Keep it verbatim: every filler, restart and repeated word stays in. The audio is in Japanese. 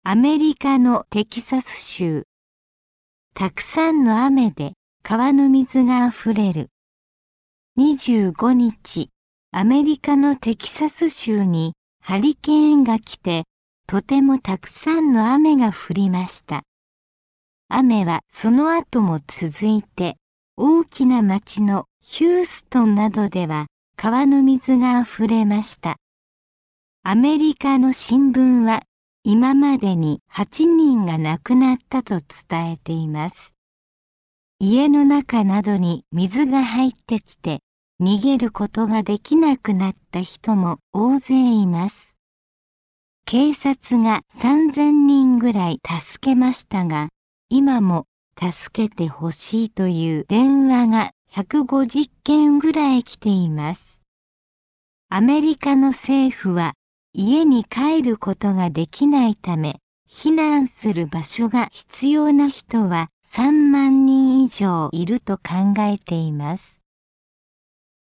アメリカのテキサス州。たくさんの雨で川の水があふれる。にじゅうごにち、アメリカのテキサス州にハリケーンが来て、とてもたくさんの雨が降りました。雨はその後も続いて、大きな町のヒューストンなどでは川の水があふれました。アメリカの新聞は今までにはちにんが亡くなったと伝えています。家の中などに水が入ってきて逃げることができなくなった人も大勢います。警察がさんぜんにんぐらい助けましたが、今も助けてほしいという電話がひゃくごじゅっけんぐらい来ています。アメリカの政府は家に帰ることができないため、避難する場所が必要な人はさんまんにん以上いると考えています。